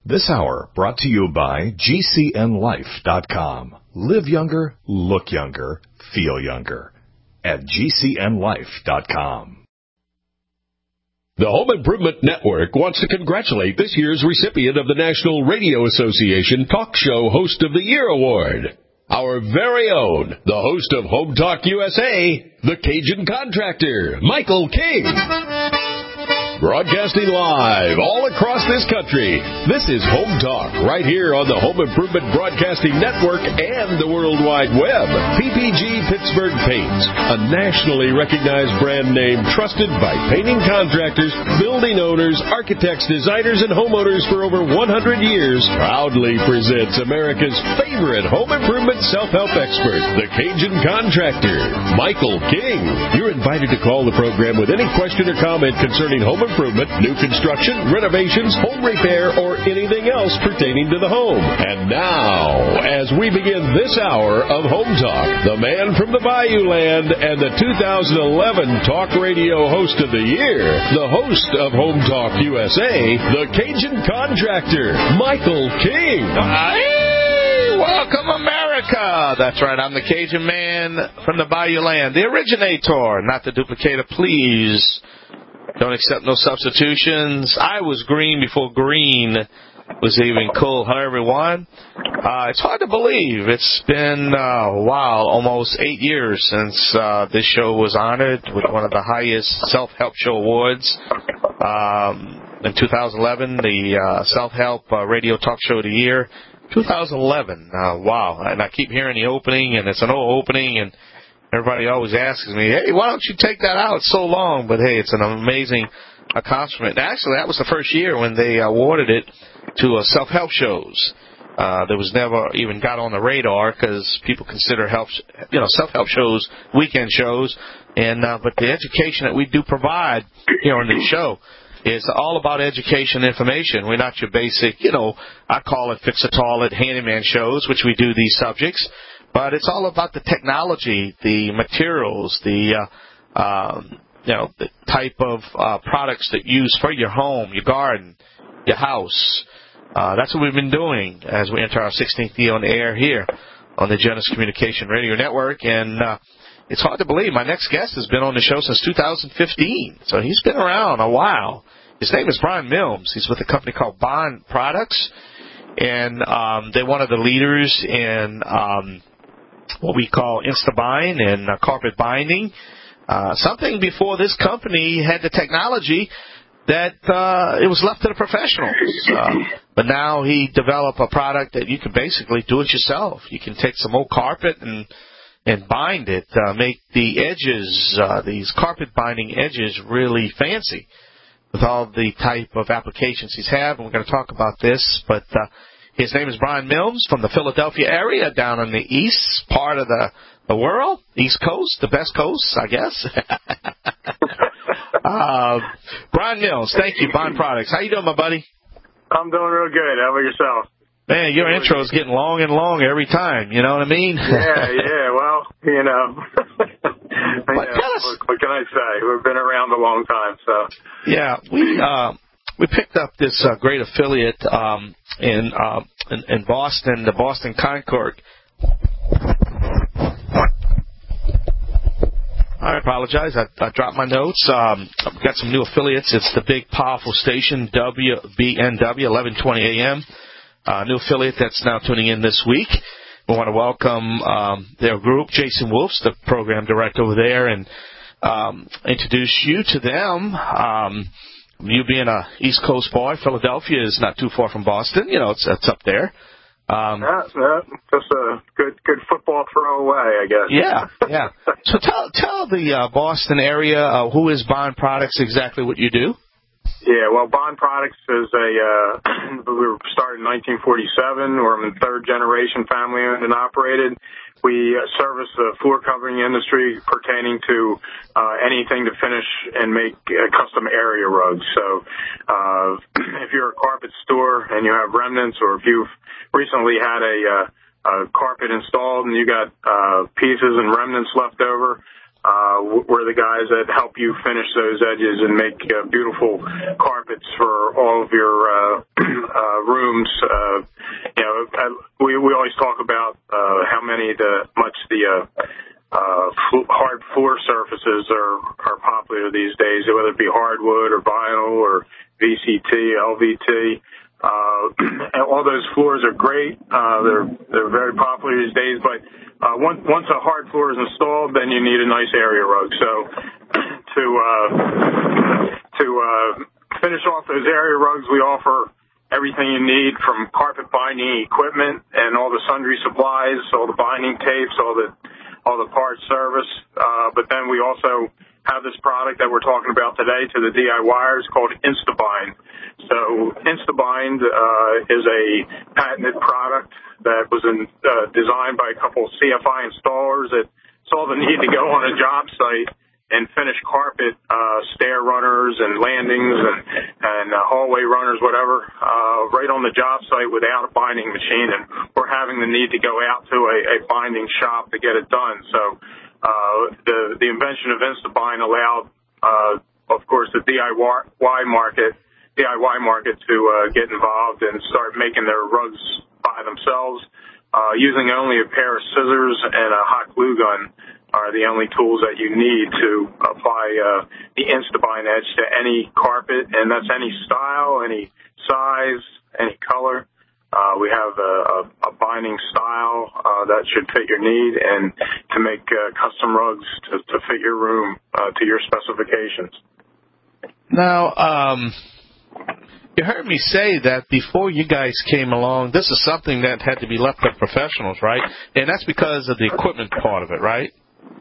This hour brought to you by GCNLife.com. Live younger, look younger, feel younger at GCNLife.com. The Home Improvement Network wants to congratulate this year's recipient of the National Radio Association Talk Show Host of the Year Award. Our very own, the host of Home Talk USA, the Cajun Contractor, Michael King. Broadcasting live all across this country, this is Home Talk right here on the Home Improvement Broadcasting Network and the World Wide Web. PPG Pittsburgh Paints, a nationally recognized brand name trusted by painting contractors, building owners, architects, designers, and homeowners for over 100 years, proudly presents America's favorite home improvement self-help expert, the Cajun Contractor, Michael King. You're invited to call the program with any question or comment concerning home improvement, new construction, renovations, home repair, or anything else pertaining to the home. And now, as we begin this hour of Home Talk, the man from the Bayou Land and the 2011 Talk Radio Host of the Year, the host of Home Talk USA, the Cajun Contractor, Michael King. Hey, welcome America. That's right, I'm the Cajun man from the Bayou Land, the originator, not the duplicator, please. Don't accept no substitutions. I was green before green was even cool. Hello, everyone. It's hard to believe. It's been a while, almost 8 years since this show was honored with one of the highest self-help show awards. In 2011, the Self-Help Radio Talk Show of the Year. 2011. Wow. And I keep hearing the opening, and it's an old opening, and everybody always asks me, hey, why don't you take that out? It's so long. But, hey, it's an amazing accomplishment. Actually, that was the first year when they awarded it to self-help shows. That was never even got on the radar because people consider self-help shows weekend shows. But the education that we do provide here on the show is all about education information. We're not your basic, I call it fix-a-toilet handyman shows, which we do these subjects. But it's all about the technology, the materials, the type of products that you use for your home, your garden, your house. That's what we've been doing as we enter our 16th year on the air here on the Genesis Communication Radio Network. And it's hard to believe my next guest has been on the show since 2015. So he's been around a while. His name is Brian Mills. He's with a company called Bond Products. And they're one of the leaders in what we call insta-buying and carpet binding. Something before this company had the technology that it was left to the professionals. But now he developed a product that you can basically do it yourself. You can take some old carpet and bind it, make the edges, these carpet binding edges, really fancy with all the type of applications he's had. And we're going to talk about this, but his name is Brian Mills from the Philadelphia area down on the east part of the world, East Coast, the best coast, I guess. Brian Mills, thank you, Bond Products. How you doing, my buddy? I'm doing real good. How about yourself? Man, your intro is getting long and long every time. You know what I mean? Yeah. Well, what can I say? We've been around a long time, so. Yeah, we picked up this great affiliate in Boston, the Boston Concord. I apologize. I dropped my notes. I've got some new affiliates. It's the big, powerful station, WBNW, 1120 AM. New affiliate that's now tuning in this week. We want to welcome their group, Jason Wolf's the program director over there, and introduce you to them. You being a East Coast boy, Philadelphia is not too far from Boston. It's up there. Just a good football throw away, I guess. Yeah. So tell the Boston area, who is Bond Products, exactly what you do? Yeah, well, Bond Products is we were started in 1947. We're in the third generation, family owned and operated. We service the floor covering industry pertaining to anything to finish and make custom area rugs. So if you're a carpet store and you have remnants, or if you've recently had a carpet installed and you got pieces and remnants left over, We're the guys that help you finish those edges and make beautiful carpets for all of your rooms. We always talk about how much the hard floor surfaces are popular these days, whether it be hardwood or vinyl or VCT, LVT. All those floors are great. They're very popular these days, but once a hard floor is installed, then you need a nice area rug. So to finish off those area rugs, we offer everything you need from carpet binding equipment and all the sundry supplies, all the binding tapes, all the parts service. But then we also have this product that we're talking about today to the DIYers called InstaBind. So InstaBind is a patented product that was designed by a couple of CFI installers that saw the need to go on a job site and finish carpet, stair runners and landings and hallway runners, whatever, right on the job site without a binding machine. And we're having the need to go out to a binding shop to get it done. So the invention of InstaBind allowed, of course, the DIY market to get involved and start making their rugs by themselves. Using only a pair of scissors and a hot glue gun are the only tools that you need to apply the InstaBind edge to any carpet, and that's any style, any size, any color. We have a binding style that should fit your need, and to make custom rugs to fit your room to your specifications. Now, you heard me say that before you guys came along, this is something that had to be left to professionals, right? And that's because of the equipment part of it, right?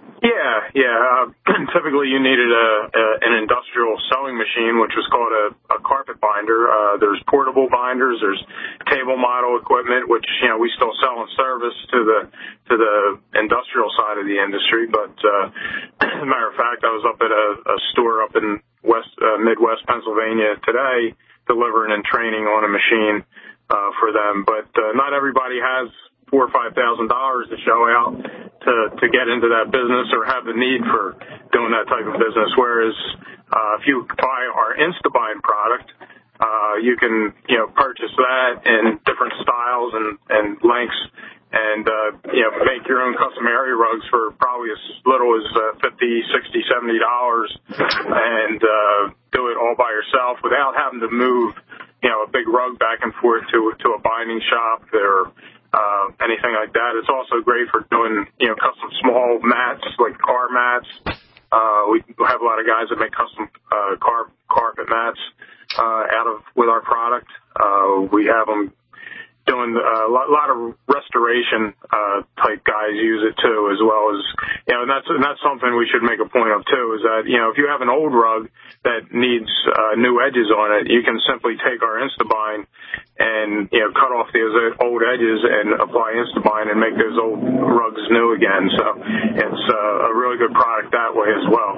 Yeah. Typically, you needed an industrial sewing machine, which was called a carpet binder. There's portable binders. There's table model equipment, which we still sell and service to the industrial side of the industry. But as a matter of fact, I was up at a store up in Midwest Pennsylvania today, delivering and training on a machine for them. But not everybody has $4,000 or $5,000 to show out to get into that business or have the need for doing that type of business. Whereas if you buy our InstaBind product, you can purchase that in different styles and lengths, and make your own custom area rugs for probably as little as $50, $60, $70, and do it all by yourself without having to move a big rug back and forth to a binding shop or anything like that. It's also great for doing custom small mats like car mats. We have a lot of guys that make custom carpet mats with our product. We have them doing a lot of restoration type guys use it too, as well as and that's something we should make a point of too, is that if you have an old rug that needs new edges on it, you can simply take our InstaBind and cut off those old edges and apply InstaBind and make those old rugs new again. So it's a really good product that way as well.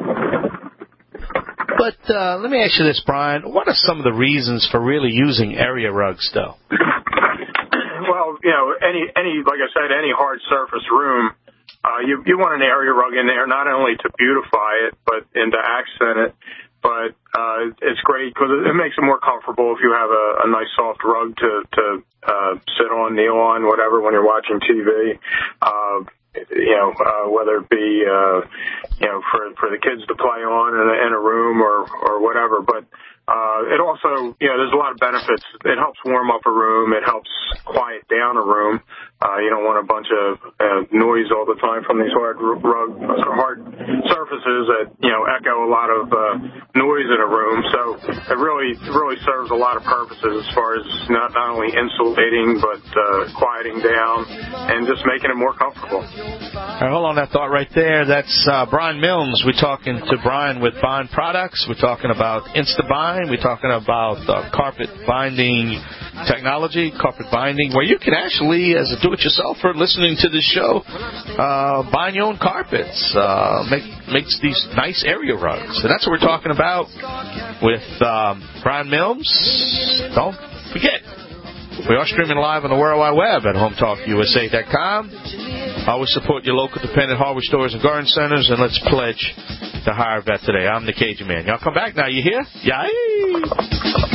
But let me ask you this, Brian. What are some of the reasons for really using area rugs, though? Well, any like I said, any hard surface room, you want an area rug in there not only to beautify it, and to accent it. But it's great because it makes it more comfortable if you have a nice soft rug to sit on, kneel on, whatever, when you're watching TV. Whether it be for the kids to play on in a room or whatever. But it also, there's a lot of benefits. It helps warm up a room. It helps quiet down a room. You don't want a bunch of noise all the time from these hard surfaces that echo a lot of noise in a room. So it really serves a lot of purposes as far as not only insulating but quieting down and just making it more comfortable. All right, hold on that thought right there. That's Brian Milnes. We're talking to Brian with Bind Products. We're talking about InstaBind. We're talking about carpet binding technology, carpet binding, where you can actually, as a do-it-yourselfer listening to this show, bind your own carpets, makes these nice area rugs. And that's what we're talking about with Brian Milnes. Don't forget, we are streaming live on the World Wide Web at HometalkUSA.com. Always support your local dependent hardware stores and garden centers, and let's pledge to hire a vet today. I'm the Cajun Man. Y'all come back now. You hear? Yay!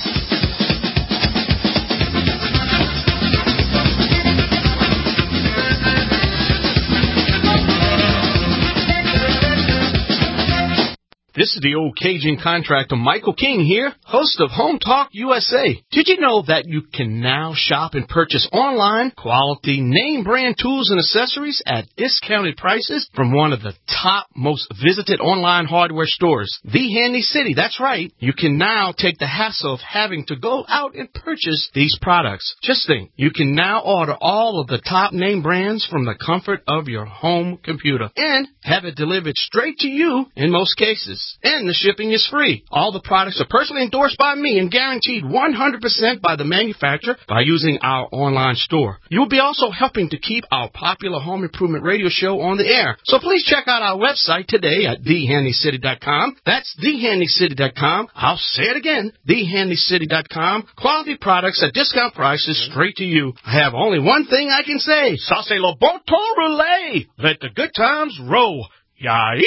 This is the old Cajun contractor, Michael King here, host of Home Talk USA. Did you know that you can now shop and purchase online quality name brand tools and accessories at discounted prices from one of the top most visited online hardware stores, The Handy City? That's right. You can now take the hassle of having to go out and purchase these products. Just think, you can now order all of the top name brands from the comfort of your home computer and have it delivered straight to you in most cases. And the shipping is free. All the products are personally endorsed by me and guaranteed 100% by the manufacturer by using our online store. You'll be also helping to keep our popular home improvement radio show on the air. So please check out our website today at thehandycity.com. That's thehandycity.com. I'll say it again, thehandycity.com. Quality products at discount prices straight to you. I have only one thing I can say. Ça c'est le bon temps roulé. Let the good times roll. Yay!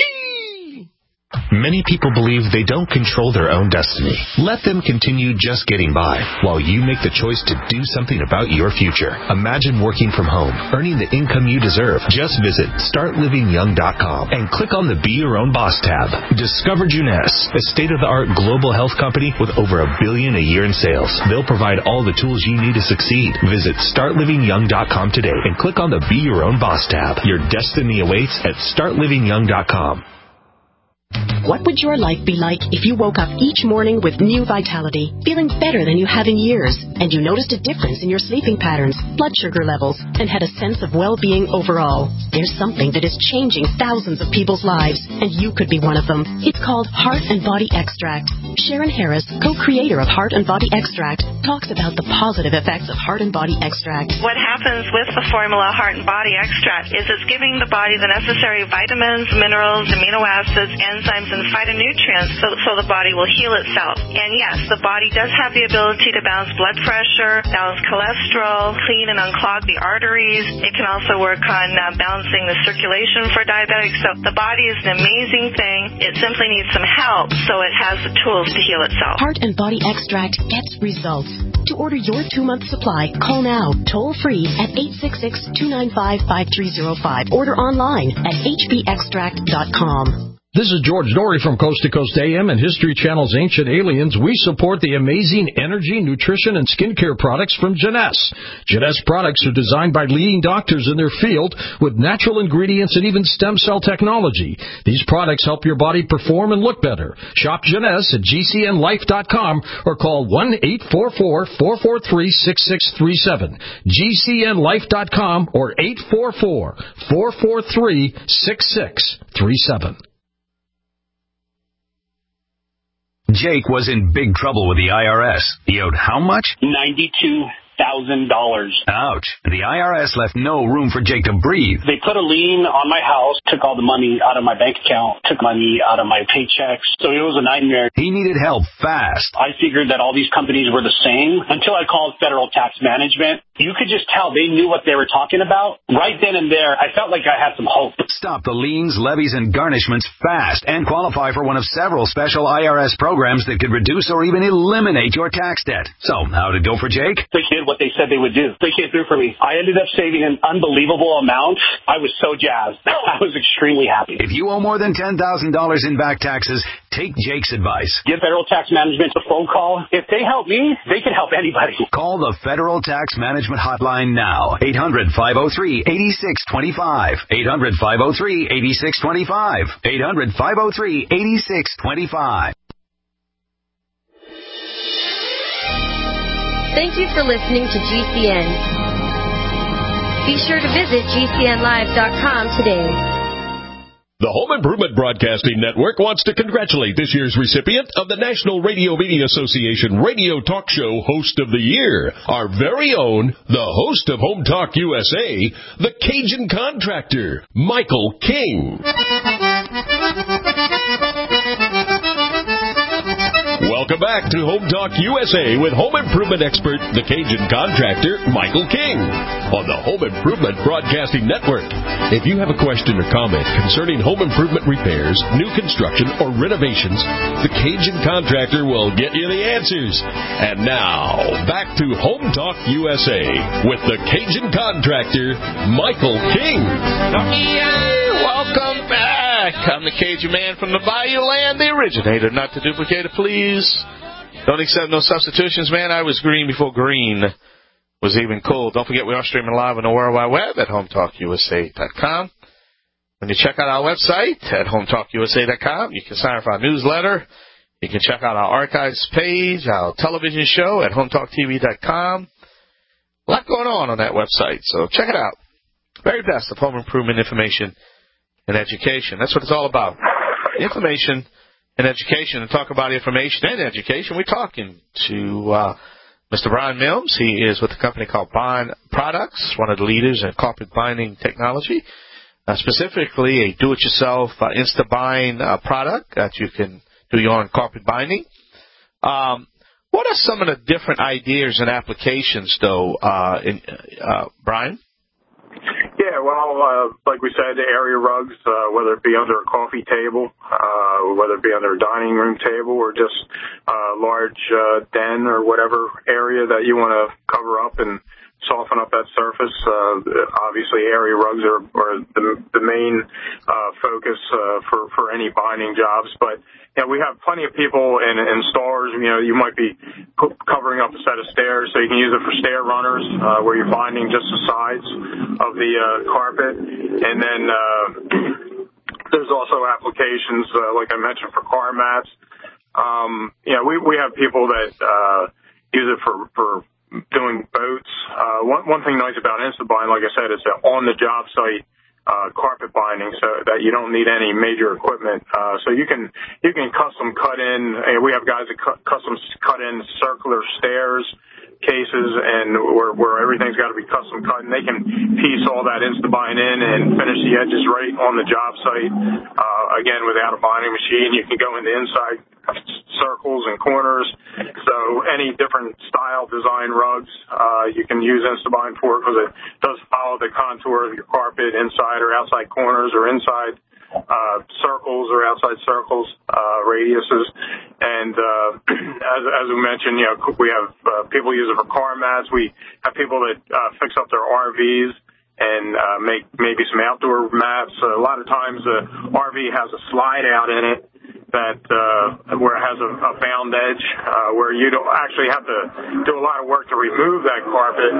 Many people believe they don't control their own destiny. Let them continue just getting by while you make the choice to do something about your future. Imagine working from home, earning the income you deserve. Just visit StartLivingYoung.com and click on the Be Your Own Boss tab. Discover Jeunesse, a state-of-the-art global health company with over $1 billion a year in sales. They'll provide all the tools you need to succeed. Visit StartLivingYoung.com today and click on the Be Your Own Boss tab. Your destiny awaits at StartLivingYoung.com. What would your life be like if you woke up each morning with new vitality, feeling better than you have in years, and you noticed a difference in your sleeping patterns, blood sugar levels, and had a sense of well-being overall? There's something that is changing thousands of people's lives, and you could be one of them. It's called Heart and Body Extract. Sharon Harris, co-creator of Heart and Body Extract, talks about the positive effects of Heart and Body Extract. What happens with the formula Heart and Body Extract is it's giving the body the necessary vitamins, minerals, amino acids, enzymes, and phytonutrients so the body will heal itself. And yes, the body does have the ability to balance blood pressure, balance cholesterol, clean and unclog the arteries. It can also work on balancing the circulation for diabetics. So the body is an amazing thing. It simply needs some help so it has the tools to heal itself. Heart and Body Extract gets results. To order your 2-month supply, call now, toll-free at 866-295-5305. Order online at hbextract.com. This is George Dory from Coast to Coast AM and History Channel's Ancient Aliens. We support the amazing energy, nutrition, and skincare products from Jeunesse. Jeunesse products are designed by leading doctors in their field with natural ingredients and even stem cell technology. These products help your body perform and look better. Shop Jeunesse at GCNlife.com or call 1-844-443-6637. GCNlife.com or 844-443-6637. Jake was in big trouble with the IRS. He owed how much? $92,000. Ouch. The IRS left no room for Jake to breathe. They put a lien on my house, took all the money out of my bank account, took money out of my paychecks. So it was a nightmare. He needed help fast. I figured that all these companies were the same until I called Federal Tax Management. You could just tell they knew what they were talking about. Right then and there, I felt like I had some hope. Stop the liens, levies, and garnishments fast and qualify for one of several special IRS programs that could reduce or even eliminate your tax debt. So, how'd it go for Jake? They did what they said they would do. They came through for me. I ended up saving an unbelievable amount. I was so jazzed. I was extremely happy. If you owe more than $10,000 in back taxes, take Jake's advice. Give Federal Tax Management a phone call. If they help me, they can help anybody. Call the Federal Tax Management hotline now. 800-503-8625. 800-503-8625. 800-503-8625. Thank you for listening to GCN. Be sure to visit GCNlive.com today. The Home Improvement Broadcasting Network wants to congratulate this year's recipient of the National Radio Media Association Radio Talk Show Host of the Year, our very own, the host of Home Talk USA, the Cajun Contractor, Michael King. Welcome Welcome back to Home Talk USA with home improvement expert, the Cajun contractor, Michael King, on the Home Improvement Broadcasting Network. If you have a question or comment concerning home improvement repairs, new construction, or renovations, the Cajun contractor will get you the answers. And now, back to Home Talk USA with the Cajun contractor, Michael King. Yay! Welcome back. I'm the Cajun man from the Bayou Land, the originator, not to duplicate it, please. Don't accept no substitutions, man. I was green before green was even cool. Don't forget we are streaming live on the World Wide Web at HomeTalkUSA.com. When you check out our website at HomeTalkUSA.com, you can sign up for our newsletter. You can check out our archives page, our television show at HomeTalkTV.com. A lot going on that website, so check it out. Very best of home improvement information and education. That's what it's all about. Information and education. And talk about information and education, we're talking to Mr. Brian Mills. He is with a company called Bond Products, one of the leaders in carpet binding technology, specifically a do-it-yourself Instabind product that you can do your own carpet binding. What are some of the different ideas and applications, though, Brian? Yeah, well, like we said, the area rugs, whether it be under a coffee table, whether it be under a dining room table, or just a large den or whatever area that you want to cover up and soften up that surface. Obviously, area rugs are the main focus for any binding jobs. But we have plenty of people and installers. You might be covering up a set of stairs, so you can use it for stair runners, where you're binding just the sides of the carpet. And then there's also applications, like I mentioned, for car mats. We have people that use it for doing boats. One thing nice about Instabind, like I said, it's an on-the-job site carpet binding, so that you don't need any major equipment. So you can custom cut in. We have guys that custom cut in circular stairs cases, and where everything's got to be custom cut, and they can piece all that Instabind in and finish the edges right on the job site. Again, without a binding machine, you can go into inside circles and corners. So any different style design rugs, you can use Instabind for, because it does follow the contour of your carpet, inside or outside corners, or inside circles or outside circles, radiuses. And as we mentioned, we have people use it for car mats. We have people that fix up their RVs and make maybe some outdoor mats. A lot of times the RV has a slide out in it that where it has a bound edge, where you don't actually have to do a lot of work to remove that carpet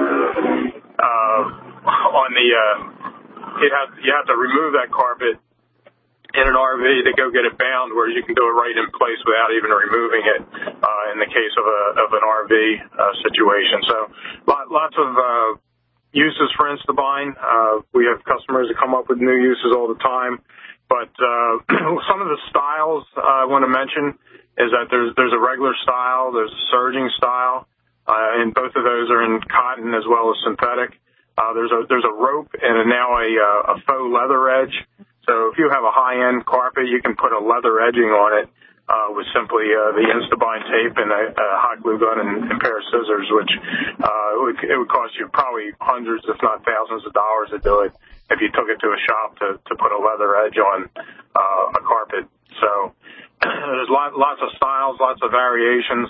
you have to remove that carpet in an RV to go get it bound, where you can do it right in place without even removing it in the case of an RV situation. So lots of uses for Instabind. We have customers that come up with new uses all the time. But some of the styles I want to mention is that there's a regular style, there's a surging style, and both of those are in cotton as well as synthetic. There's a rope and now a faux leather edge. So if you have a high-end carpet, you can put a leather edging on it with simply the Instabind tape and a hot glue gun and a pair of scissors, which it would cost you probably hundreds, if not thousands of dollars to do it if you took it to a shop to put a leather edge on a carpet. So there's lots of styles, lots of variations.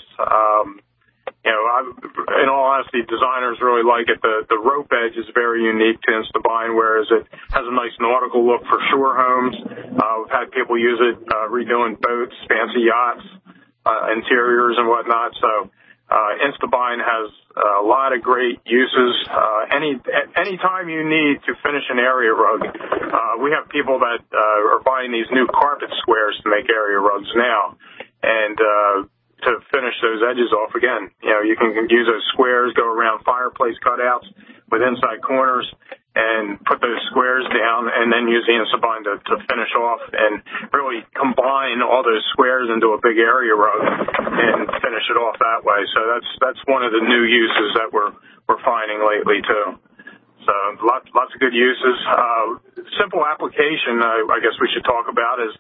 In all honesty, designers really like it. The rope edge is very unique to Instabind, whereas it has a nice nautical look for shore homes. We've had people use it redoing boats, fancy yachts, interiors and whatnot. So Instabind has a lot of great uses. Anytime you need to finish an area rug, we have people that are buying these new carpet squares to make area rugs now. And to finish those edges off again, you can use those squares, go around fireplace cutouts with inside corners, and put those squares down, and then use the Instabind to finish off and really combine all those squares into a big area rug and finish it off that way. So that's one of the new uses that we're finding lately too. So lots of good uses. Simple application I guess we should talk about is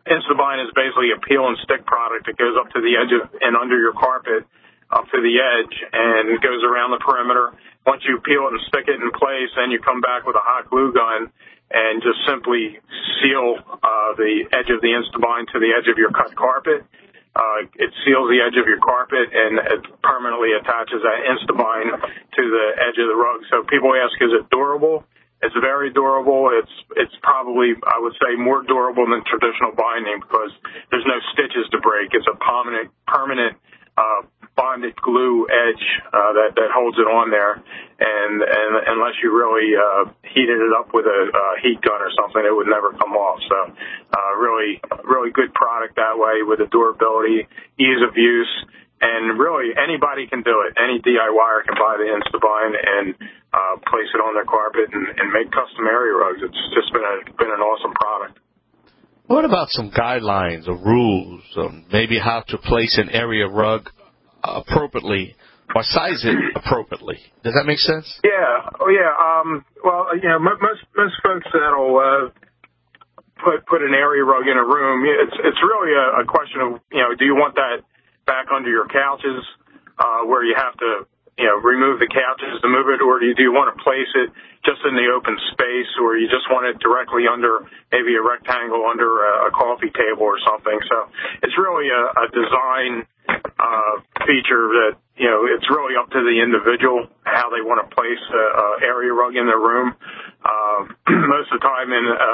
Instabind is basically a peel and stick product that goes up to the edge of and under your carpet, up to the edge, and it goes around the perimeter. Once you peel it and stick it in place, then you come back with a hot glue gun and just simply seal the edge of the Instabind to the edge of your cut carpet. It seals the edge of your carpet, and it permanently attaches that Instabind to the edge of the rug. So people ask, is it durable? It's very durable. It's probably, I would say, more durable than traditional binding because there's no stitches to break. It's a permanent bonded glue edge that holds it on there, and unless you really heated it up with a heat gun or something, it would never come off. So really good product that way with the durability, ease of use, and really anybody can do it. Any DIYer can buy the Instabind and place it on their carpet and make custom area rugs. It's just been an awesome product. What about some guidelines or rules, maybe how to place an area rug appropriately or size it appropriately? Does that make sense? Yeah. Oh, yeah. Well, most folks that'll put an area rug in a room, it's really a question of, do you want that back under your couches where you have to, remove the couches to move it, or do you want to place it just in the open space, or you just want it directly under maybe a rectangle under a coffee table or something? So it's really a design feature that, it's really up to the individual how they want to place an area rug in their room. Most of the time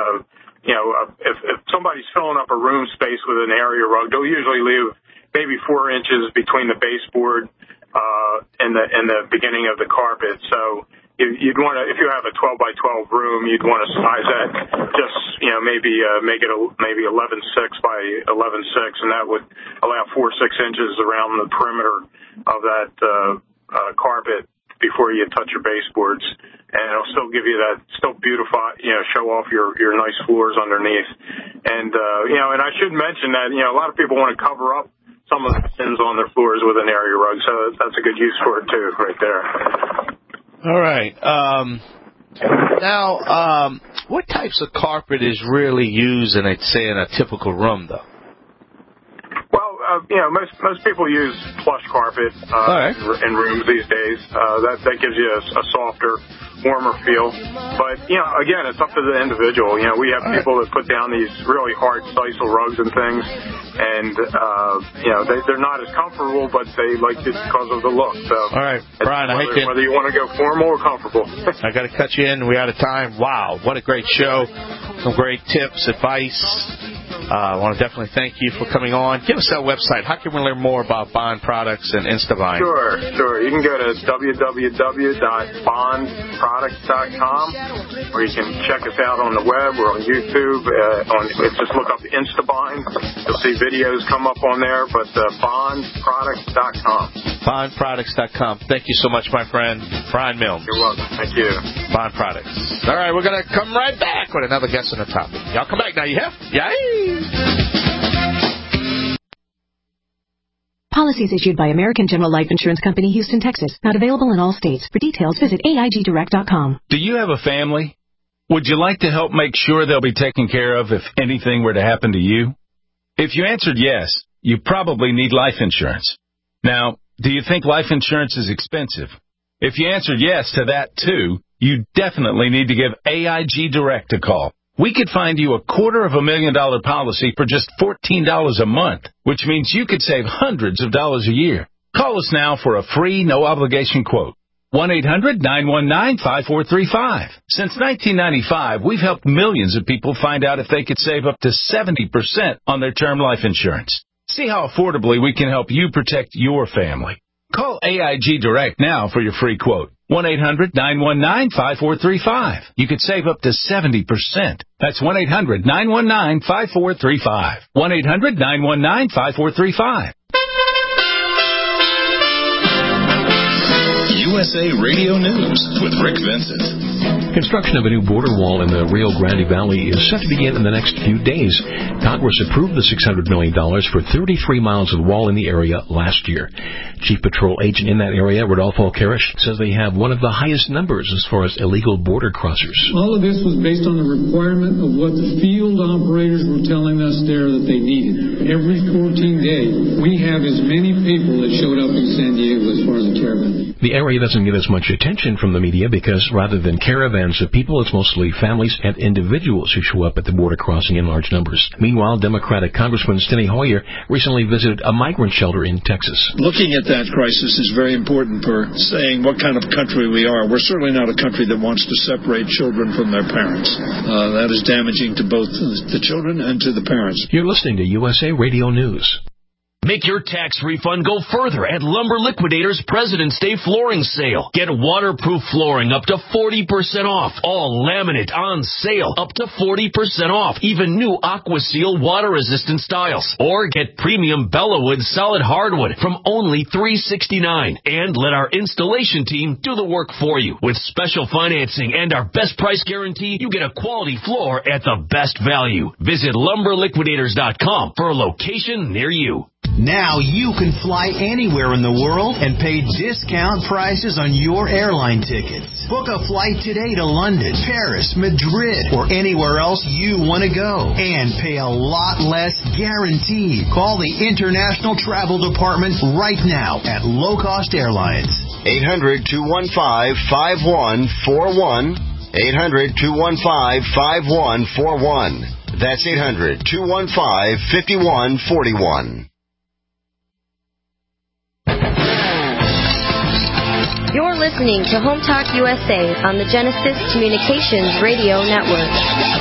if somebody's filling up a room space with an area rug, they'll usually leave maybe 4 inches between the baseboard and the beginning of the carpet. So you'd want to, if you have a 12 by 12 room, you'd want to size that just, maybe make it maybe 11.6 by 11.6, and that would allow 4-6 inches around the perimeter of that carpet before you touch your baseboards, and it'll still give you that, still beautify, show off your nice floors underneath. And and I should mention that a lot of people want to cover up some of the sins on their floors with an area rug, so that's a good use for it too, right there. All right. Now, what types of carpet is really used in a typical room, though? Well, most people use plush carpet in rooms these days. That gives you a softer, warmer feel. But, again, it's up to the individual. We have people that put down these really hard sisal rugs and things, and, they're not as comfortable, but they like it because of the look. So, all right, Brian, whether you want to go formal or comfortable. I got to cut you in. We're out of time. Wow, what a great show. Some great tips, advice. I want to definitely thank you for coming on. Give us that website. How can we learn more about Bond products and Instabind? Sure. You can go to www.bondproducts.com, or you can check us out on the web. We're on YouTube. Just look up Instabind. You'll see videos come up on there, but bondproducts.com. Bondproducts.com. Thank you so much, my friend, Brian Milnes. You're welcome. Thank you. Bond Products. All right, we're going to come right back with another guest on the topic. Y'all come back now. You have? Yay! Policies issued by American General Life Insurance Company, Houston, Texas. Not available in all states. For details, visit AIGdirect.com. Do you have a family? Would you like to help make sure they'll be taken care of if anything were to happen to you? If you answered yes, you probably need life insurance. Now, do you think life insurance is expensive? If you answered yes to that, too, you definitely need to give AIG Direct a call. We could find you a $250,000 policy for just $14 a month, which means you could save hundreds of dollars a year. Call us now for a free, no-obligation quote. 1-800-919-5435. Since 1995, we've helped millions of people find out if they could save up to 70% on their term life insurance. See how affordably we can help you protect your family. Call AIG Direct now for your free quote. 1-800-919-5435. You could save up to 70%. That's 1-800-919-5435. 1-800-919-5435. You USA Radio News with Rick Vincent. Construction of a new border wall in the Rio Grande Valley is set to begin in the next few days. Congress approved the $600 million for 33 miles of wall in the area last year. Chief Patrol Agent in that area, Rodolfo Karish, says they have one of the highest numbers as far as illegal border crossers. All of this was based on the requirement of what the field operators were telling us there that they needed. Every 14 days, we have as many people that showed up in San Diego as far as the caravan. The area doesn't get as much attention from the media because rather than caravans of people, it's mostly families and individuals who show up at the border crossing in large numbers. Meanwhile, Democratic Congressman Steny Hoyer recently visited a migrant shelter in Texas. Looking at that crisis is very important for saying what kind of country we are. We're certainly not a country that wants to separate children from their parents. That is damaging to both the children and to the parents. You're listening to USA Radio News. Make your tax refund go further at Lumber Liquidators President's Day Flooring Sale. Get waterproof flooring up to 40% off. All laminate on sale up to 40% off. Even new AquaSeal water-resistant styles. Or get premium Bellawood solid hardwood from only $369. And let our installation team do the work for you. With special financing and our best price guarantee, you get a quality floor at the best value. Visit LumberLiquidators.com for a location near you. Now you can fly anywhere in the world and pay discount prices on your airline tickets. Book a flight today to London, Paris, Madrid, or anywhere else you want to go. And pay a lot less guaranteed. Call the International Travel Department right now at Low Cost Airlines. 800-215-5141. 800-215-5141. That's 800-215-5141. You're listening to Home Talk USA on the Genesis Communications Radio Network.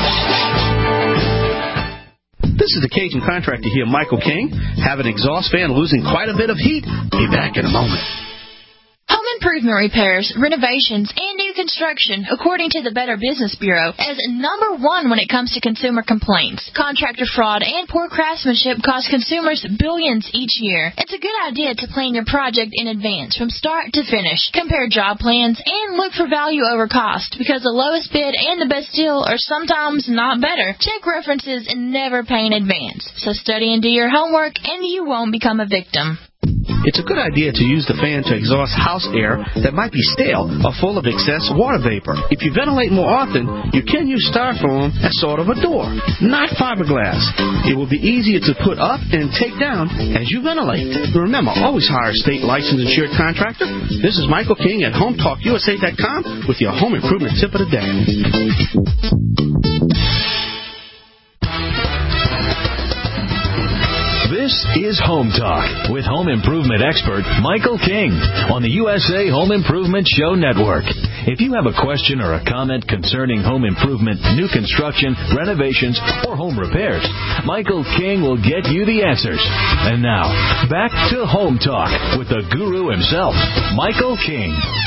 This is the Cajun contractor here, Michael King. Have an exhaust fan losing quite a bit of heat? Be back in a moment. Home improvement repairs, renovations, and new construction, according to the Better Business Bureau, is number one when it comes to consumer complaints. Contractor fraud and poor craftsmanship cost consumers billions each year. It's a good idea to plan your project in advance from start to finish. Compare job plans and look for value over cost because the lowest bid and the best deal are sometimes not better. Check references and never pay in advance. So study and do your homework and you won't become a victim. It's a good idea to use the fan to exhaust house air that might be stale or full of excess water vapor. If you ventilate more often, you can use styrofoam as sort of a door, not fiberglass. It will be easier to put up and take down as you ventilate. Remember, always hire a state licensed insured contractor. This is Michael King at HomeTalkUSA.com with your home improvement tip of the day. This is Home Talk with home improvement expert Michael King on the USA Home Improvement Show Network. If you have a question or a comment concerning home improvement, new construction, renovations, or home repairs, Michael King will get you the answers. And now, back to Home Talk with the guru himself, Michael King.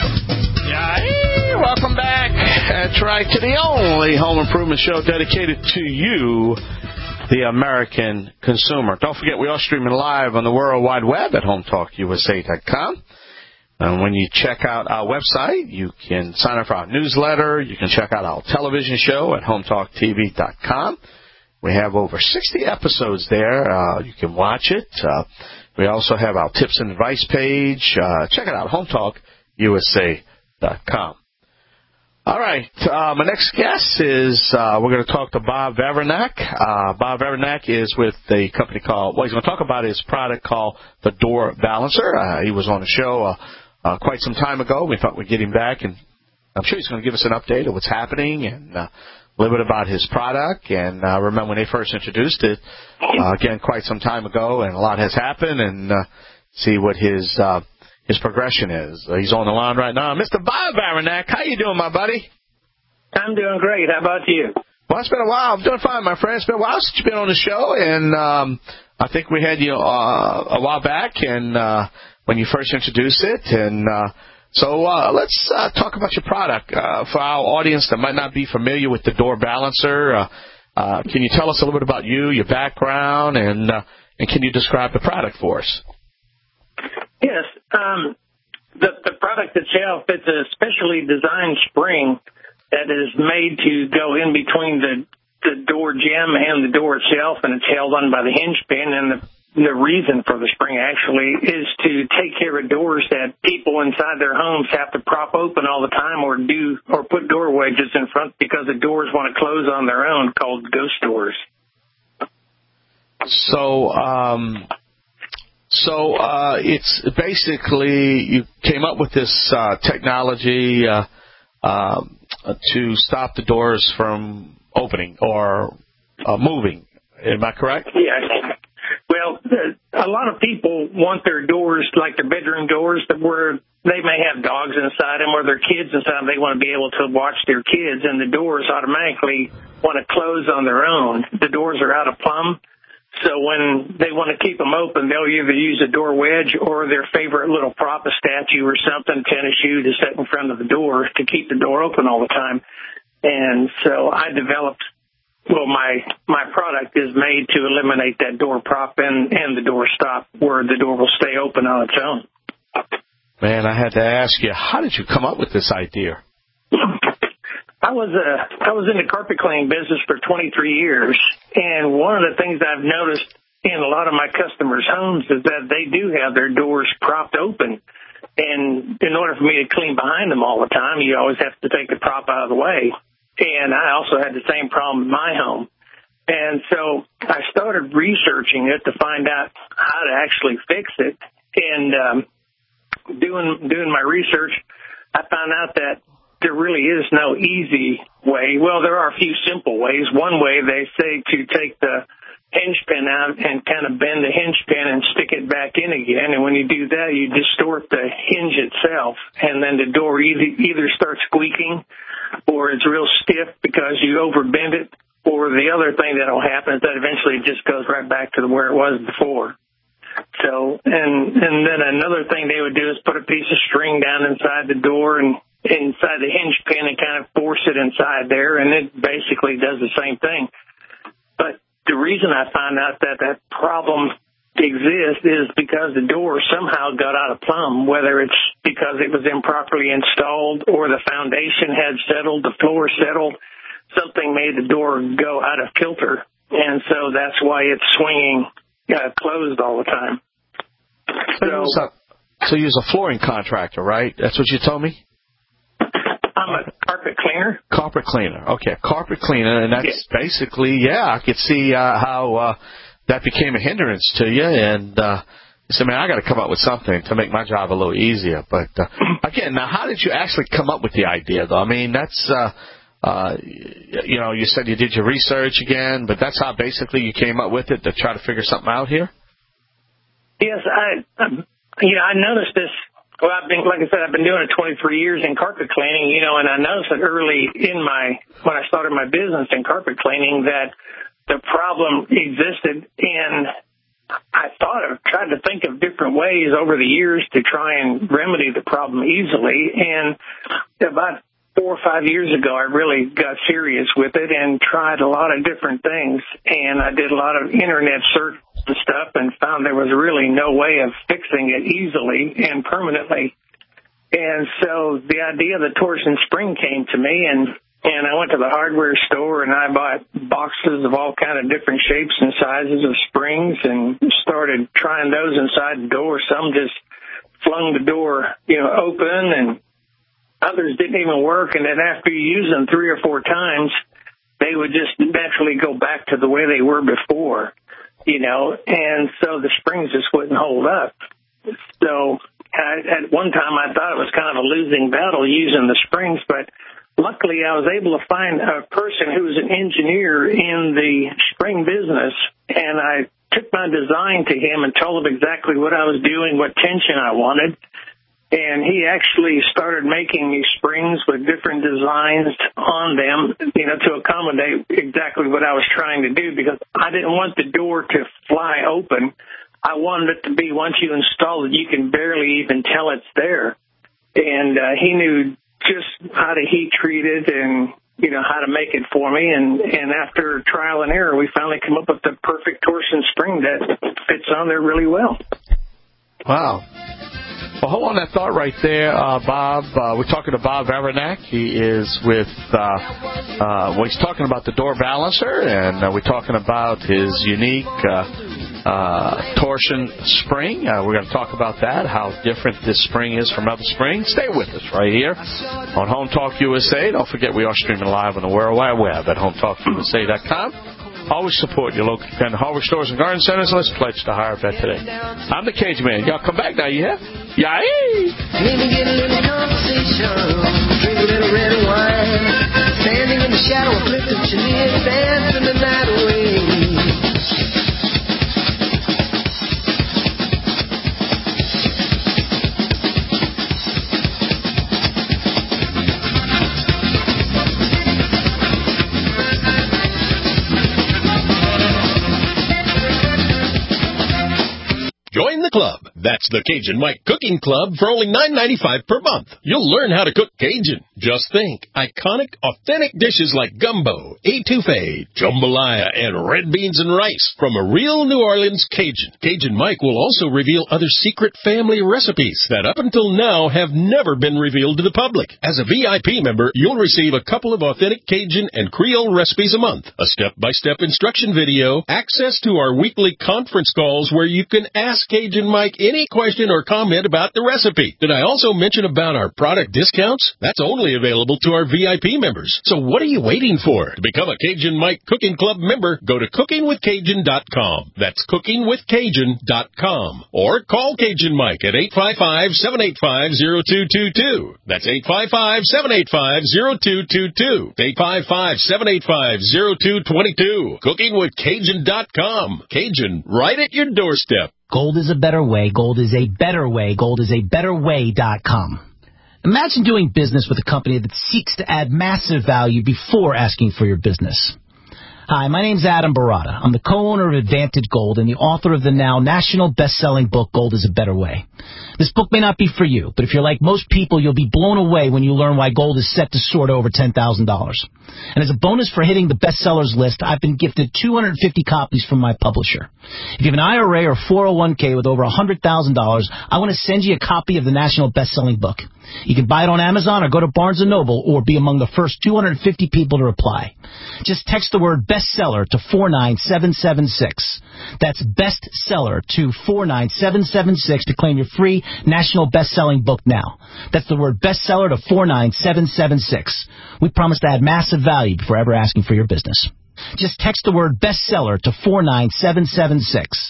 Welcome back. That's right, to the only home improvement show dedicated to you, the American consumer. Don't forget, we are streaming live on the World Wide Web at HomeTalkUSA.com. And when you check out our website, you can sign up for our newsletter. You can check out our television show at HomeTalkTV.com. We have over 60 episodes there. You can watch it. We also have our tips and advice page. Check it out, HomeTalkUSA.com. All right, my next guest is, we're going to talk to Bob Vavernak. Bob Vavernak is with a company called, he's going to talk about his product called the Door Balancer. He was on the show quite some time ago. We thought we'd get him back, and I'm sure he's going to give us an update of what's happening and a little bit about his product. And remember when they first introduced it, again, quite some time ago, and a lot has happened, and see what his progression is. He's on the line right now. Mr. Bob Vavernak, how you doing, my buddy? I'm doing great. How about you? Well, it's been a while. I'm doing fine, my friend. It's been a while since you've been on the show, and I think we had you a while back and when you first introduced it. And so let's talk about your product. For our audience that might not be familiar with the Door Balancer, can you tell us a little bit about you, your background, and can you describe the product for us? Yes. the product itself, it's a specially designed spring that is made to go in between the door gem and the door itself, and it's held on by the hinge pin. And the reason for the spring actually is to take care of doors that people inside their homes have to prop open all the time or put door wedges in front because the doors want to close on their own, called ghost doors. So it's basically you came up with this technology to stop the doors from opening or moving. Am I correct? Yeah. Well, a lot of people want their doors, like their bedroom doors, where they may have dogs inside them or their kids inside them. They want to be able to watch their kids, and the doors automatically want to close on their own. The doors are out of plumb. So when they want to keep them open, they'll either use a door wedge or their favorite little prop, a statue or something, tennis shoe to set in front of the door to keep the door open all the time. And so I developed, my product is made to eliminate that door prop and the door stop where the door will stay open on its own. Man, I had to ask you, how did you come up with this idea? I was in the carpet cleaning business for 23 years, and one of the things I've noticed in a lot of my customers' homes is that they do have their doors propped open. And in order for me to clean behind them all the time, you always have to take the prop out of the way. And I also had the same problem in my home. And so I started researching it to find out how to actually fix it. And doing my research, I found out that there really is no easy way. Well, there are a few simple ways. One way, they say to take the hinge pin out and kind of bend the hinge pin and stick it back in again. And when you do that, you distort the hinge itself, and then the door either starts squeaking or it's real stiff because you overbend it, or the other thing that will happen is that eventually it just goes right back to where it was before. So, and then another thing they would do is put a piece of string down inside the door and inside the hinge pin and kind of force it inside there, and it basically does the same thing. But the reason I found out that problem exists is because the door somehow got out of plumb, whether it's because it was improperly installed or the foundation had settled, the floor settled, something made the door go out of kilter, and so that's why it's swinging closed all the time. So you're a flooring contractor, right? That's what you told me? I'm a carpet cleaner. Carpet cleaner. Okay, carpet cleaner, and that's basically, I could see how that became a hindrance to you, and you said, man, I got to come up with something to make my job a little easier. But again, now, how did you actually come up with the idea, though? I mean, that's, you said you did your research again, but that's how basically you came up with it to try to figure something out here? Yes, I noticed this. Well, like I said, I've been doing it 23 years in carpet cleaning, and I noticed that early when I started my business in carpet cleaning, that the problem existed, and I tried to think of different ways over the years to try and remedy the problem easily. And about 4 or 5 years ago, I really got serious with it and tried a lot of different things. And I did a lot of internet search and stuff and found there was really no way of fixing it easily and permanently. And so the idea of the torsion spring came to me, and I went to the hardware store and I bought boxes of all kind of different shapes and sizes of springs and started trying those inside the door. Some just flung the door, open, and others didn't even work. And then after you use them 3 or 4 times, they would just naturally go back to the way they were before, and so the springs just wouldn't hold up. So at one time I thought it was kind of a losing battle using the springs, but luckily I was able to find a person who was an engineer in the spring business, and I took my design to him and told him exactly what I was doing, what tension I wanted. And he actually started making these springs with different designs on them, to accommodate exactly what I was trying to do, because I didn't want the door to fly open. I wanted it to be, once you install it, you can barely even tell it's there. And he knew just how to heat treat it and, how to make it for me. And after trial and error, we finally come up with the perfect torsion spring that fits on there really well. Wow. Well, hold on that thought right there, Bob. We're talking to Bob Varenak. He is with, he's talking about the door balancer, and we're talking about his unique torsion spring. We're going to talk about that, how different this spring is from other springs. Stay with us right here on Home Talk USA. Don't forget we are streaming live on the World Wide Web at HomeTalkUSA.com. Always support your local independent hardware stores and garden centers. Let's pledge to hire a vet today. I'm the Cage Man. Y'all come back now, yeah? Yay! Maybe get a little conversation, drink a little red wine, standing in the shadow of Clifton Chenier, dancing the night away. Join the club. That's the Cajun Mike Cooking Club for only $9.95 per month. You'll learn how to cook Cajun. Just think, iconic, authentic dishes like gumbo, etouffee, jambalaya, and red beans and rice from a real New Orleans Cajun. Cajun Mike will also reveal other secret family recipes that up until now have never been revealed to the public. As a VIP member, you'll receive a couple of authentic Cajun and Creole recipes a month, a step-by-step instruction video, access to our weekly conference calls where you can ask Cajun Mike any question or comment about the recipe. Did I also mention about our product discounts? That's only available to our VIP members. So what are you waiting for? To become a Cajun Mike Cooking Club member, go to cookingwithcajun.com. That's cookingwithcajun.com. Or call Cajun Mike at 855-785-0222. That's 855-785-0222. 855-785-0222. Cookingwithcajun.com. Cajun, right at your doorstep. Gold is a better way. Gold is a better way. Gold is a betterway.com. Imagine doing business with a company that seeks to add massive value before asking for your business. Hi, my name's Adam Barata. I'm the co-owner of Advantage Gold and the author of the now national best-selling book, Gold is a Better Way. This book may not be for you, but if you're like most people, you'll be blown away when you learn why gold is set to soar to over $10,000. And as a bonus for hitting the bestsellers list, I've been gifted 250 copies from my publisher. If you have an IRA or 401k with over $100,000, I want to send you a copy of the national best-selling book. You can buy it on Amazon or go to Barnes & Noble or be among the first 250 people to reply. Just text the word bestseller to 49776. That's bestseller to 49776 to claim your free national best-selling book now. That's the word bestseller to 49776. We promise to add massive value before ever asking for your business. Just text the word bestseller to 49776.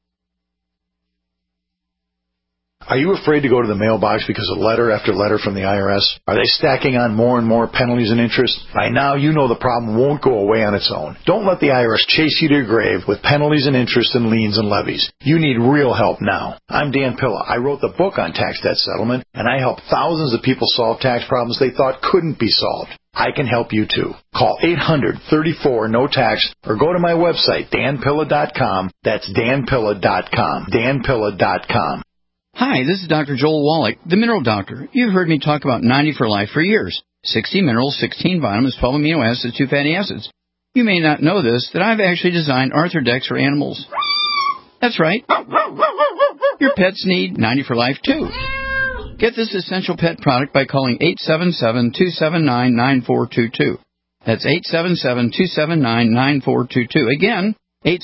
Are you afraid to go to the mailbox because of letter after letter from the IRS? Are they stacking on more and more penalties and interest? By now, you know the problem won't go away on its own. Don't let the IRS chase you to your grave with penalties and interest and liens and levies. You need real help now. I'm Dan Pilla. I wrote the book on tax debt settlement, and I help thousands of people solve tax problems they thought couldn't be solved. I can help you too. Call 800-34-NO-TAX or go to my website, danpilla.com. That's danpilla.com. danpilla.com. Hi, this is Dr. Joel Wallach, the Mineral Doctor. You've heard me talk about 90 for Life for years. 60 minerals, 16 vitamins, 12 amino acids, 2 fatty acids. You may not know this, that I've actually designed Arthrodex for animals. That's right. Your pets need 90 for Life too. Get this essential pet product by calling 877-279-9422. That's 877-279-9422. Again,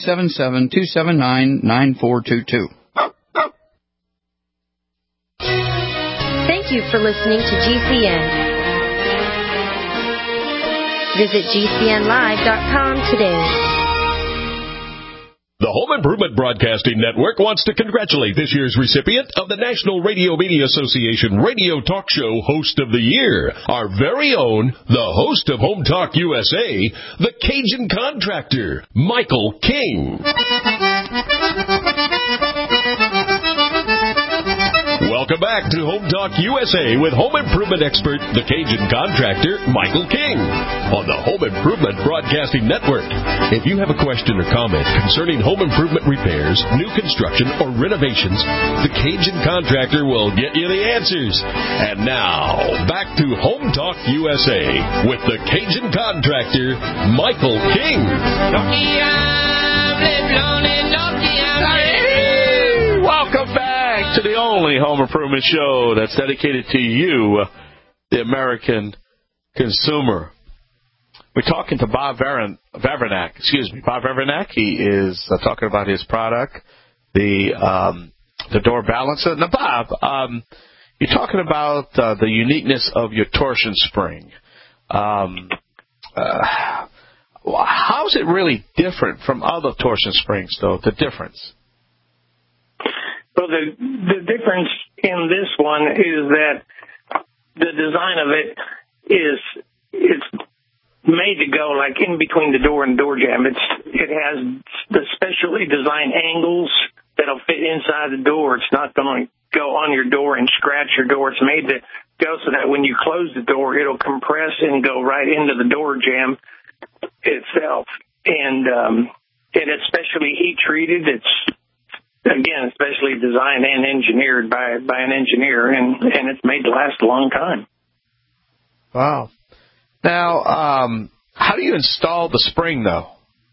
877-279-9422. Thank you for listening to GCN. Visit GCNlive.com today. The Home Improvement Broadcasting Network wants to congratulate this year's recipient of the National Radio Media Association Radio Talk Show Host of the Year, our very own, the host of Home Talk USA, the Cajun Contractor, Michael King. Welcome back to Home Talk USA with home improvement expert, the Cajun Contractor, Michael King, on the Home Improvement Broadcasting Network. If you have a question or comment concerning home improvement repairs, new construction, or renovations, the Cajun Contractor will get you the answers. And now, back to Home Talk USA with the Cajun Contractor, Michael King. Welcome back. to the only home improvement show that's dedicated to you, the American consumer. We're talking to Bob Vavrinac. Bob Vavrinac. He is talking about his product, the door balancer. Now, Bob, you're talking about the uniqueness of your torsion spring. How is it really different from other torsion springs, though, the difference? Well, the difference in this one is that the design of it it's made to go like in between the door and door jamb. It has the specially designed angles that'll fit inside the door. It's not going to go on your door and scratch your door. It's made to go so that when you close the door, it'll compress and go right into the door jamb itself. And it's specially heat treated. It's, again, specially designed and engineered by an engineer, and it's made to last a long time. Wow. Now, how do you install the spring, though?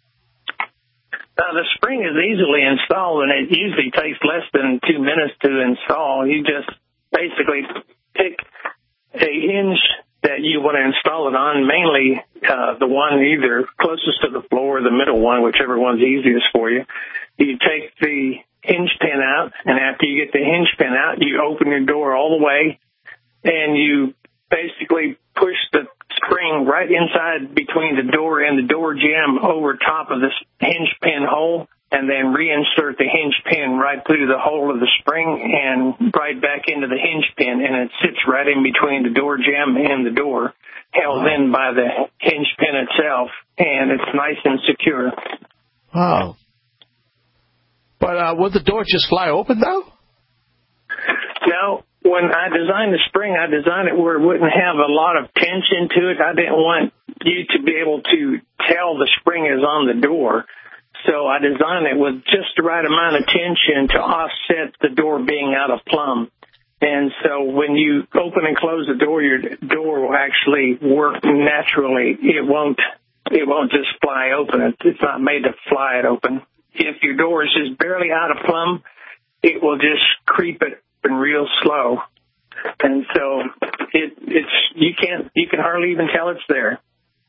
The spring is easily installed, and it usually takes less than 2 minutes to install. You just basically pick a hinge that you want to install it on, mainly the one either closest to the floor or the middle one, whichever one's easiest for you. You take the hinge pin out, and after you get the hinge pin out, you open your door all the way, and you basically push the spring right inside between the door and the door jamb over top of this hinge pin hole, and then reinsert the hinge pin right through the hole of the spring and right back into the hinge pin, and it sits right in between the door jamb and the door, held in by the hinge pin itself, and it's nice and secure. Wow. But would the door just fly open, though? No. When I designed the spring, I designed it where it wouldn't have a lot of tension to it. I didn't want you to be able to tell the spring is on the door. So I designed it with just the right amount of tension to offset the door being out of plumb. And so when you open and close the door, your door will actually work naturally. It won't just fly open. It's not made to fly it open. If your door is just barely out of plumb, it will just creep it real slow, and so you can hardly even tell it's there.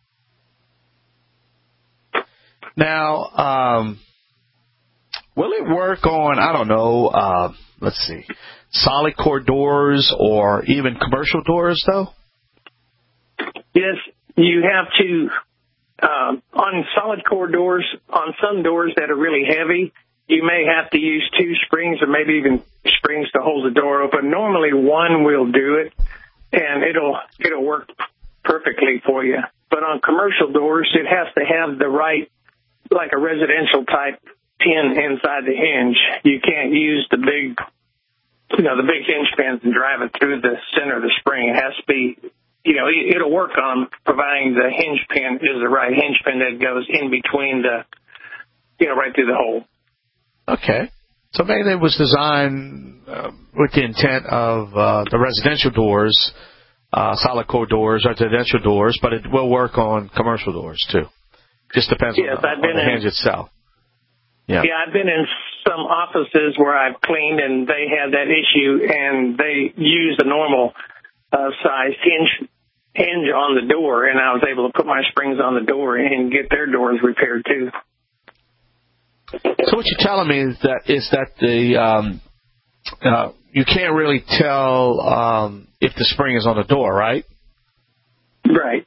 Now, will it work on, I don't know, let's see, solid core doors or even commercial doors, though? Yes, you have to, on solid core doors, on some doors that are really heavy, you may have to use 2 springs or maybe even springs to hold the door open. Normally one will do it, and it'll work perfectly for you. But on commercial doors, it has to have the right, like a residential type pin inside the hinge. You can't use the big hinge pins and drive it through the center of the spring. It has to be, it'll work on providing the hinge pin is the right hinge pin that goes in between right through the hole. Okay. So maybe it was designed with the intent of the residential doors, solid core doors, residential doors, but it will work on commercial doors, too. Just depends on the hinge itself. Yeah, I've been in some offices where I've cleaned, and they had that issue, and they used a normal size hinge on the door, and I was able to put my springs on the door and get their doors repaired, too. So what you're telling me is that the you can't really tell if the spring is on the door, right? Right.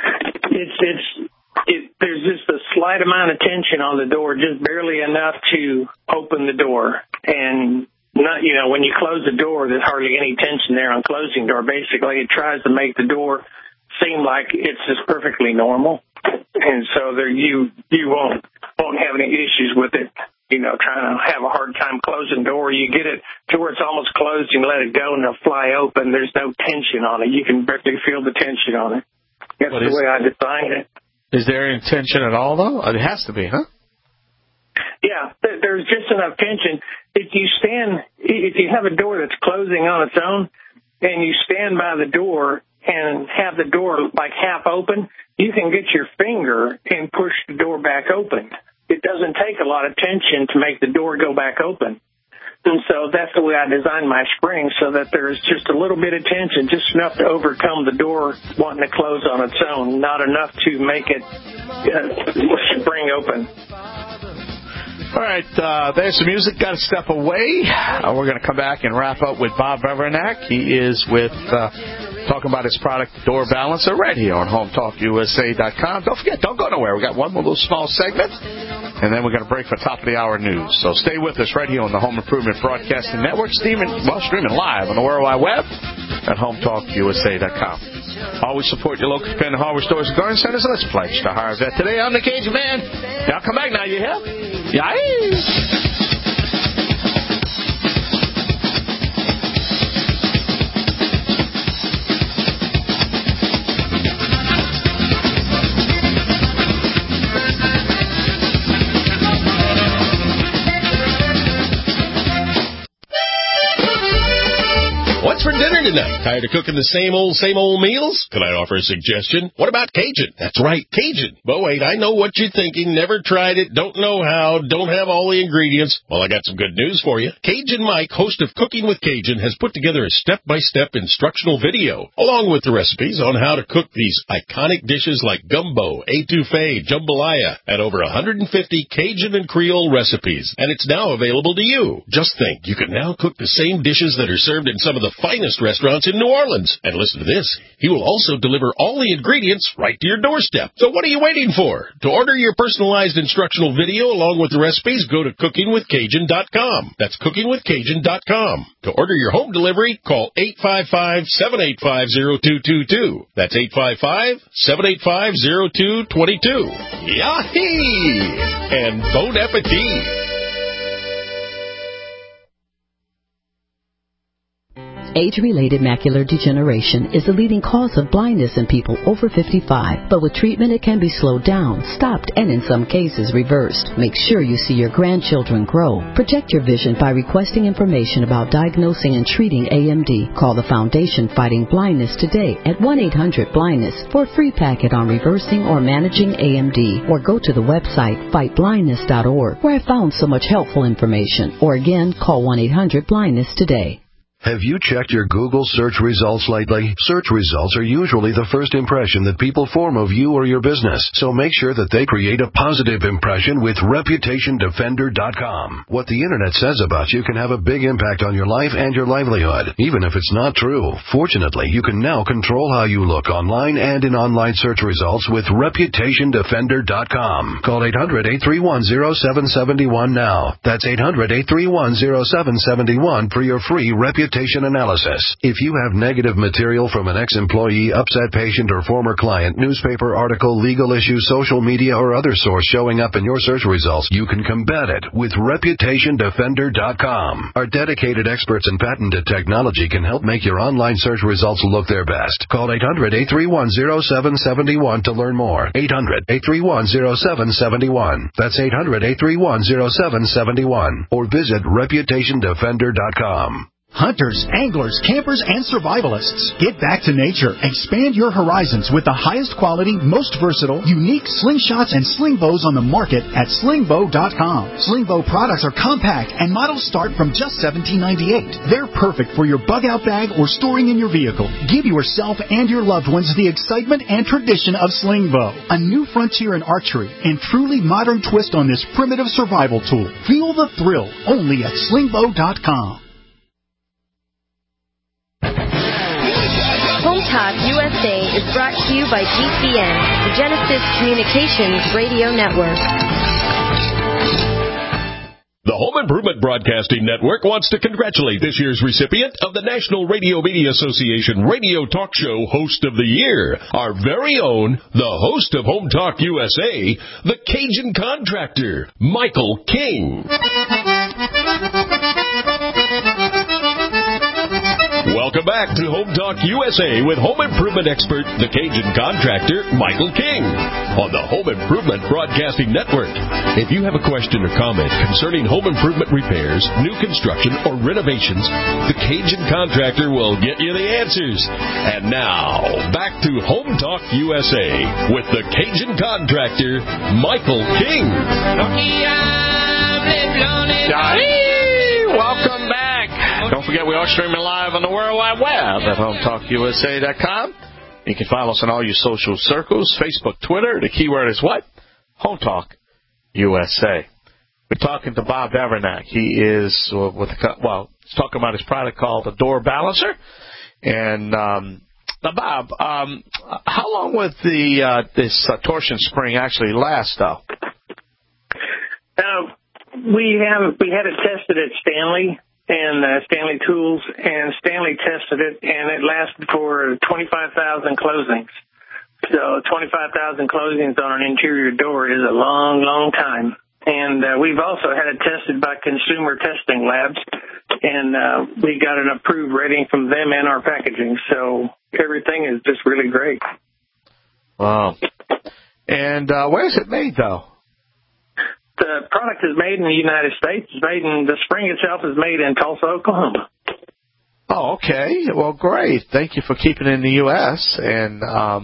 There's just a slight amount of tension on the door, just barely enough to open the door, and not when you close the door, there's hardly any tension there on closing the door. Basically, it tries to make the door seem like it's just perfectly normal, and so you won't have any issues with it, trying to have a hard time closing the door. You get it to where it's almost closed, you let it go, and it'll fly open. There's no tension on it. You can barely feel the tension on it. That's the way I designed it. Is there any tension at all, though? It has to be, huh? Yeah, there's just enough tension. If you have a door that's closing on its own, and you stand by the door and have the door like half open, you can get your finger and push the door back open. It doesn't take a lot of tension to make the door go back open. And so that's the way I designed my spring, so that there's just a little bit of tension, just enough to overcome the door wanting to close on its own, not enough to make it spring open. All right, there's some music. Got to step away. We're going to come back and wrap up with Bob Bevernak. He is with talking about his product, Door Balancer, right here on HomeTalkUSA.com. Don't forget, don't go nowhere. We got one more little small segment, and then we're going to break for top of the hour news. So stay with us right here on the Home Improvement Broadcasting Network, streaming live on the World Wide Web at HomeTalkUSA.com. Always support your local independent hardware stores and garden centers. Let's pledge to hire that today. I'm the Cajun Man. Y'all come back now, you hear? Yeah. What's for dinner tonight? Tired of cooking the same old meals? Can I offer a suggestion? What about Cajun? That's right, Cajun. But wait, I know what you're thinking. Never tried it, don't know how, don't have all the ingredients. Well, I got some good news for you. Cajun Mike, host of Cooking with Cajun, has put together a step-by-step instructional video, along with the recipes on how to cook these iconic dishes like gumbo, etouffee, jambalaya, and over 150 Cajun and Creole recipes. And it's now available to you. Just think, you can now cook the same dishes that are served in some of the finest restaurants in New Orleans. And listen to this, he will also deliver all the ingredients right to your doorstep. So what are you waiting for? To order your personalized instructional video along with the recipes, go to cookingwithcajun.com. That's cookingwithcajun.com. To order your home delivery, call 855-785-0222. That's 855-785-0222. Yahee! And bon appetit! Age-related macular degeneration is the leading cause of blindness in people over 55. But with treatment, it can be slowed down, stopped, and in some cases reversed. Make sure you see your grandchildren grow. Protect your vision by requesting information about diagnosing and treating AMD. Call the Foundation Fighting Blindness today at 1-800-BLINDNESS for a free packet on reversing or managing AMD. Or go to the website fightblindness.org, where I found so much helpful information. Or again, call 1-800-BLINDNESS today. Have you checked your Google search results lately? Search results are usually the first impression that people form of you or your business, so make sure that they create a positive impression with ReputationDefender.com. What the Internet says about you can have a big impact on your life and your livelihood, even if it's not true. Fortunately, you can now control how you look online and in online search results with ReputationDefender.com. Call 800-831-0771 now. That's 800-831-0771 for your free reputation analysis. If you have negative material from an ex-employee, upset patient, or former client, newspaper article, legal issue, social media, or other source showing up in your search results, you can combat it with ReputationDefender.com. Our dedicated experts in patented technology can help make your online search results look their best. Call 800-831-0771 to learn more. 800-831-0771. That's 800-831-0771. Or visit ReputationDefender.com. Hunters, anglers, campers, and survivalists, get back to nature. Expand your horizons with the highest quality, most versatile, unique slingshots and sling bows on the market at slingbow.com. Slingbow products are compact and models start from just $17.98. They're perfect for your bug-out bag or storing in your vehicle. Give yourself and your loved ones the excitement and tradition of Slingbow, a new frontier in archery and truly modern twist on this primitive survival tool. Feel the thrill only at slingbow.com. Home Talk USA is brought to you by GCN, the Genesis Communications Radio Network. The Home Improvement Broadcasting Network wants to congratulate this year's recipient of the National Radio Media Association Radio Talk Show Host of the Year, our very own, the host of Home Talk USA, the Cajun Contractor, Michael King. Welcome back to Home Talk USA with home improvement expert, the Cajun Contractor, Michael King, on the Home Improvement Broadcasting Network. If you have a question or comment concerning home improvement repairs, new construction, or renovations, the Cajun Contractor will get you the answers. And now, back to Home Talk USA with the Cajun Contractor, Michael King. welcome back. Don't forget we are streaming live on the World Wide Web at HomeTalkUSA.com. You can follow us on all your social circles, Facebook, Twitter. The keyword is what? Home Talk USA. We're talking to Bob Devernak. He is he's talking about his product called the Door Balancer. And now, Bob, how long would this torsion spring actually last, though? We had it tested at Stanley and Stanley Tools, and Stanley tested it, and it lasted for 25,000 closings. So 25,000 closings on an interior door is a long, long time. And we've also had it tested by consumer testing labs, and we got an approved rating from them and our packaging. So everything is just really great. Wow. And where is it made, though? The product is made in the United States. The spring itself is made in Tulsa, Oklahoma. Oh, okay. Well, great. Thank you for keeping it in the U.S. And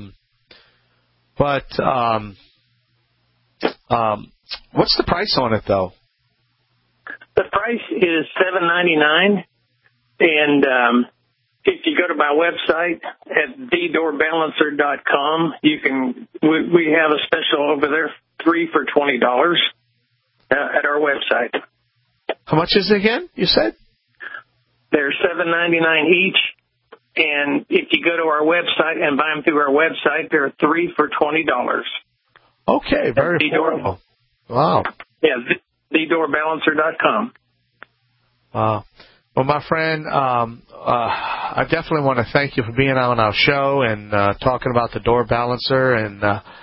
what's the price on it, though? The price is $7.99, and if you go to my website at thedoorbalancer.com, we have a special over there, 3 for $20 at our website. How much is it again? You said they're $7.99 each, and if you go to our website and buy them through our website, they're 3 for $20. Okay, very affordable. Wow. Yeah, thedoorbalancer.com. Wow. Well, my friend, I definitely want to thank you for being on our show and talking about the Door Balancer and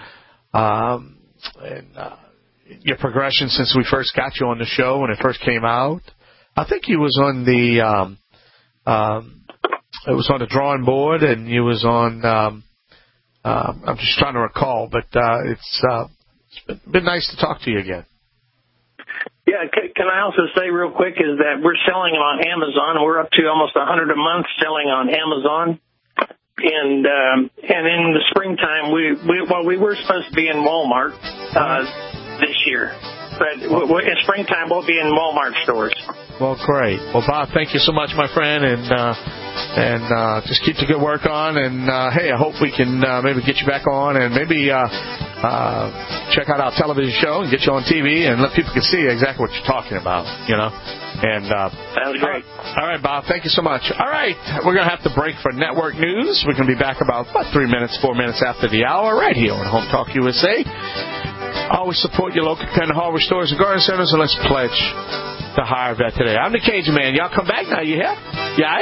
your progression since we first got you on the show when it first came out. I think you was on it was on the drawing board, and you was on. I'm just trying to recall, but it's been nice to talk to you again. Yeah, can I also say real quick is that we're selling on Amazon. We're up to almost 100 a month selling on Amazon. And in the springtime, we were supposed to be in Walmart this year, but in springtime we'll be in Walmart stores. Well, great. Well, Bob, thank you so much, my friend, and just keep the good work on. And hey, I hope we can maybe get you back on and maybe check out our television show and get you on TV and let people can see exactly what you're talking about. You know. And sounds great. All right, Bob. Thank you so much. All right, we're gonna have to break for network news. We're gonna be back about 4 minutes after the hour, right here on Home Talk USA. Always support your local independent hardware stores and garden centers, and let's pledge to hire a vet today. I'm the Cajun Man. Y'all come back now. You hear? Yeah.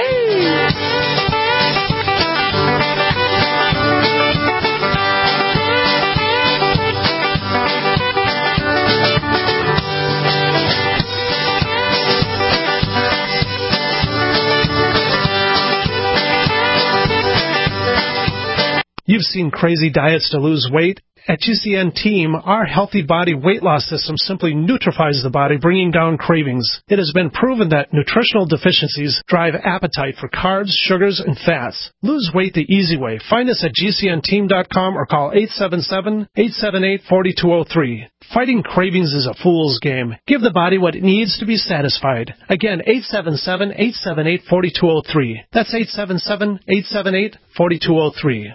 You've seen crazy diets to lose weight. At GCN Team, our healthy body weight loss system simply neutralizes the body, bringing down cravings. It has been proven that nutritional deficiencies drive appetite for carbs, sugars, and fats. Lose weight the easy way. Find us at GCNteam.com or call 877-878-4203. Fighting cravings is a fool's game. Give the body what it needs to be satisfied. Again, 877-878-4203. That's 877-878-4203.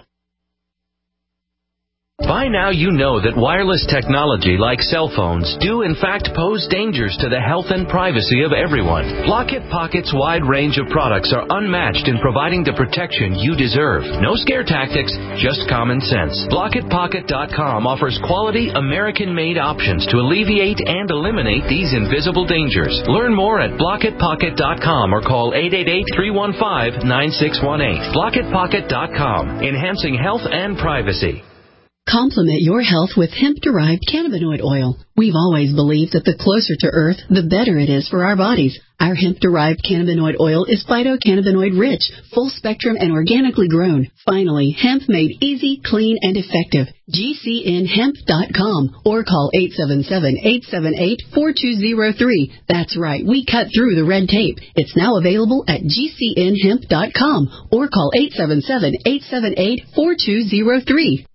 By now you know that wireless technology like cell phones do in fact pose dangers to the health and privacy of everyone. Block-It Pocket's wide range of products are unmatched in providing the protection you deserve. No scare tactics, just common sense. BlockItPocket.com offers quality American-made options to alleviate and eliminate these invisible dangers. Learn more at BlockItPocket.com or call 888-315-9618. BlockItPocket.com, enhancing health and privacy. Complement your health with hemp-derived cannabinoid oil. We've always believed that the closer to Earth, the better it is for our bodies. Our hemp-derived cannabinoid oil is phytocannabinoid-rich, full-spectrum, and organically grown. Finally, hemp made easy, clean, and effective. GCNhemp.com or call 877-878-4203. That's right, we cut through the red tape. It's now available at GCNhemp.com or call 877-878-4203.